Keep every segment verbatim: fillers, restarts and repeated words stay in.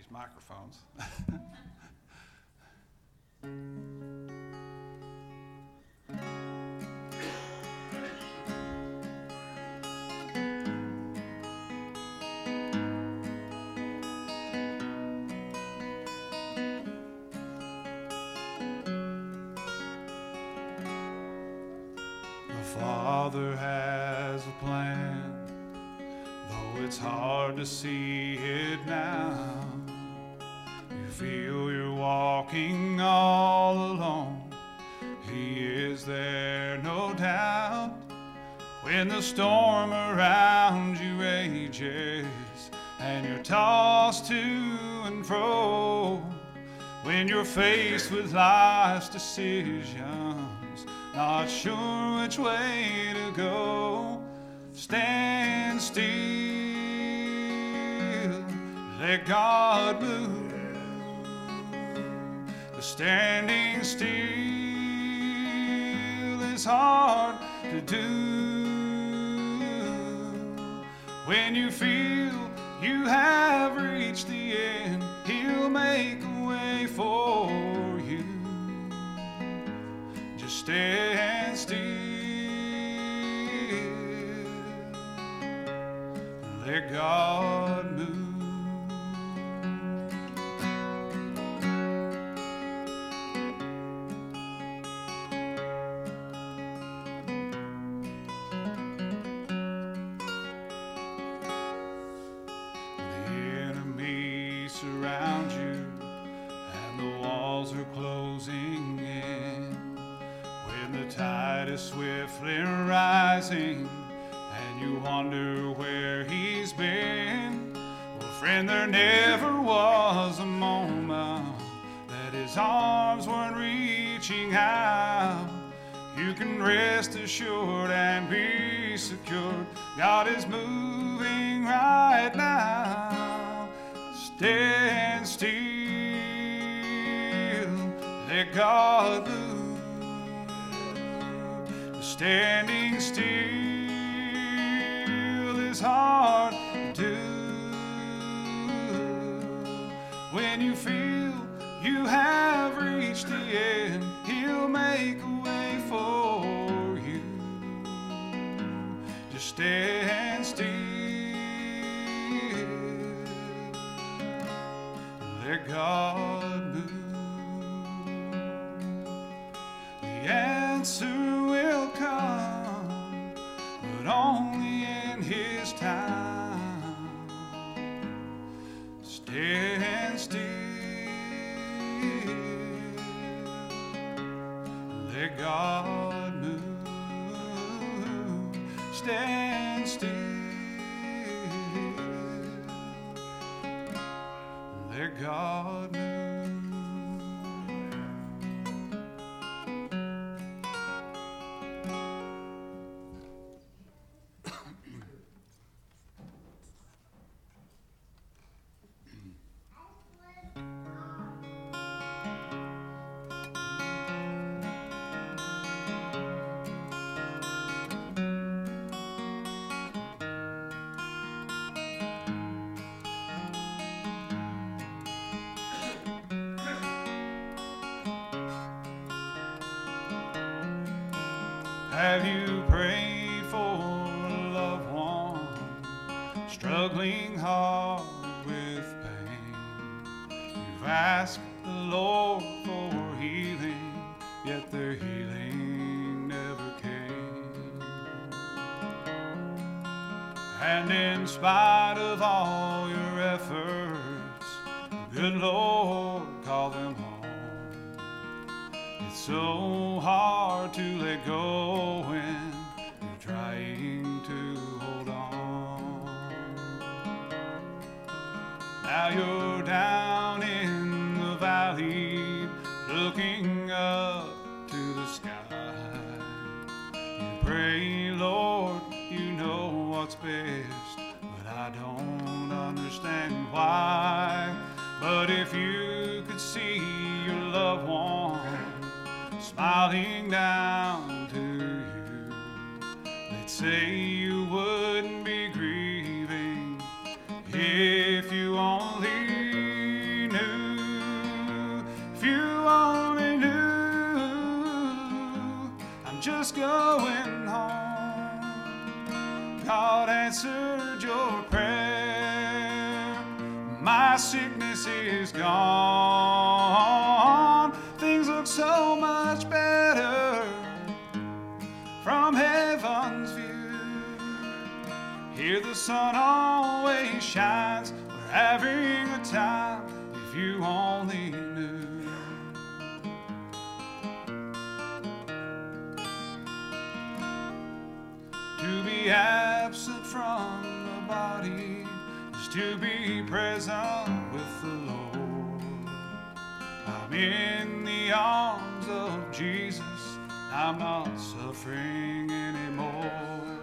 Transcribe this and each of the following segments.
microphones. The Father has a plan, though it's hard to see it now. You feel you're walking all alone. He is there, no doubt. When the storm around you rages and you're tossed to and fro, when you're faced with life's decisions, not sure which way to go, stand still, let God move. The standing still is hard to do. When you feel you have reached the end, He'll make a way for you. Just stand still, let God move. Surround you and the walls are closing in, when the tide is swiftly rising and you wonder where He's been. Well, friend, there never was a moment that His arms weren't reaching out. You can rest assured and be secured. God is moving right now. Stand still, let God move. Standing still is hard to do. When you feel you have reached the end, He'll make a way for you. Just stand still, let God move. The answer will come, but only in His time. Stand still, let God move. Stand still, let God move. Have you prayed for a loved one struggling hard with pain? You've asked the Lord for healing, yet their healing never came. And in spite of all your efforts, the good Lord called them home. It's so hard to let go when you're trying to hold on. Now you're down in the valley, looking up to the sky. You pray, Lord, you know what's best, but I don't understand why. But if you could see your loved one smiling down to you, they'd say you wouldn't be grieving if you only I'm just going home. God answered your prayer. My sickness is gone. Things look so much better from heaven's view. Here the sun always shines. We're having a time if you only knew. To be absent from the body is to be present with the Lord. I'm in the arms of Jesus. I'm not suffering anymore.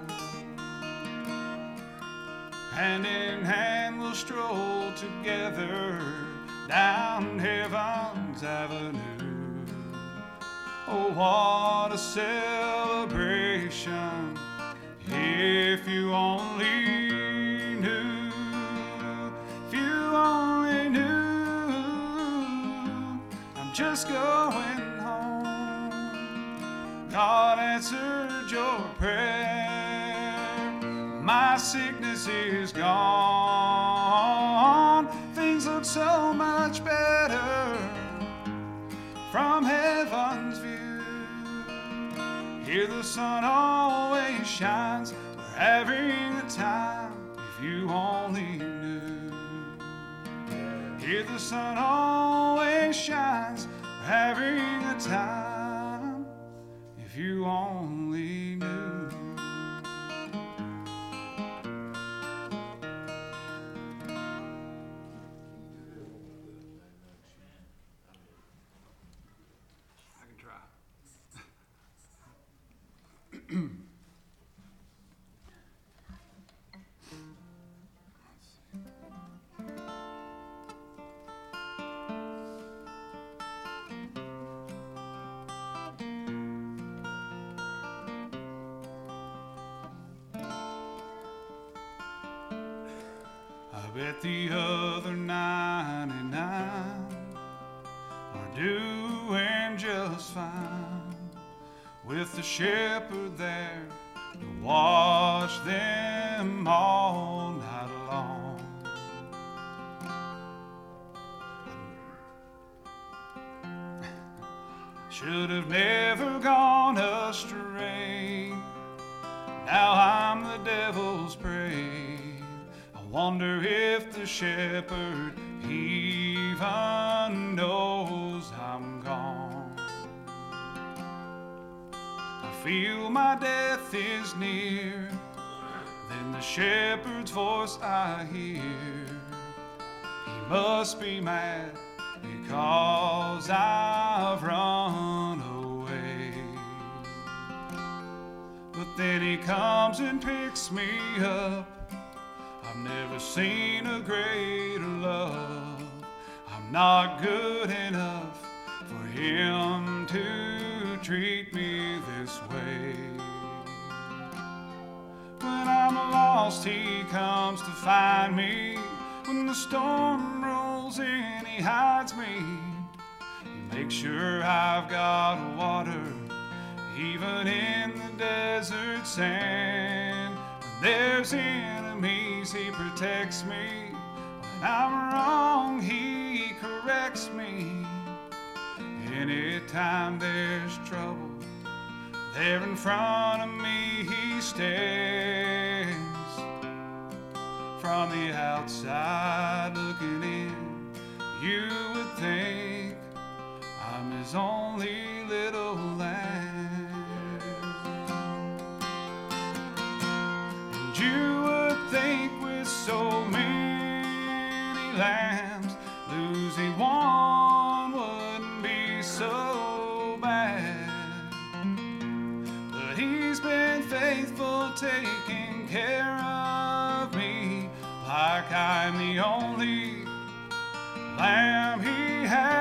Hand in hand we'll stroll together down heaven's avenue. Oh, what a celebration, if you only knew, if you only knew. I'm just going home. God answered your prayer. My sickness is gone. Things look so much better from heaven's view. Here the sun always shines. We're having a time if you only knew. Here the sun always shines. We're having a time if you only knew. I bet the other ninety-nine are doing just fine, with the shepherd there to watch them all night long. Should have never gone astray. Now I'm the devil's prey. I wonder if the shepherd even knows I'm gone. I feel my death is near. Then the shepherd's voice I hear. He must be mad because I've run away. But then he comes and picks me up. I've never seen a greater love. I'm not good enough for him to treat me this way. When I'm lost, he comes to find me. When the storm rolls in, he hides me. He makes sure I've got water, even in the desert sand. When there's enemies, he protects me. When I'm wrong, he corrects me. Anytime there's trouble, there in front of me he stands. From the outside looking in, you would think I'm his only little lamb. And you would think with so many lambs, losing one wouldn't be so bad. But he's been faithful, taking care of me, like I'm the only lamb he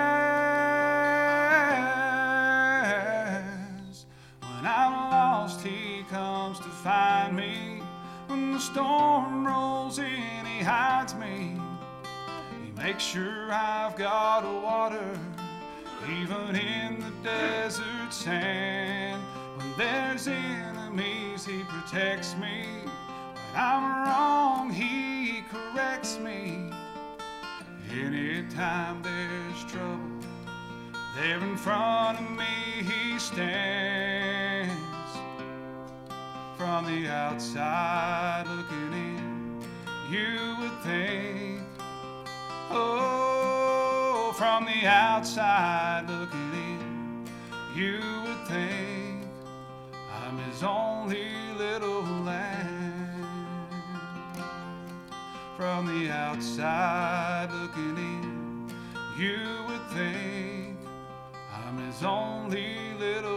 has. When I'm lost, he comes to find me. When the storm rolls in, he hides me. He makes sure I've got water, even in the desert sand. When there's enemies, He protects me. When I'm wrong, He corrects me. Anytime there's trouble, there in front of me He stands. From the outside looking in, you would think, oh, from the outside looking in, you would think I'm His only little lamb. From the outside looking in, you would think I'm His only little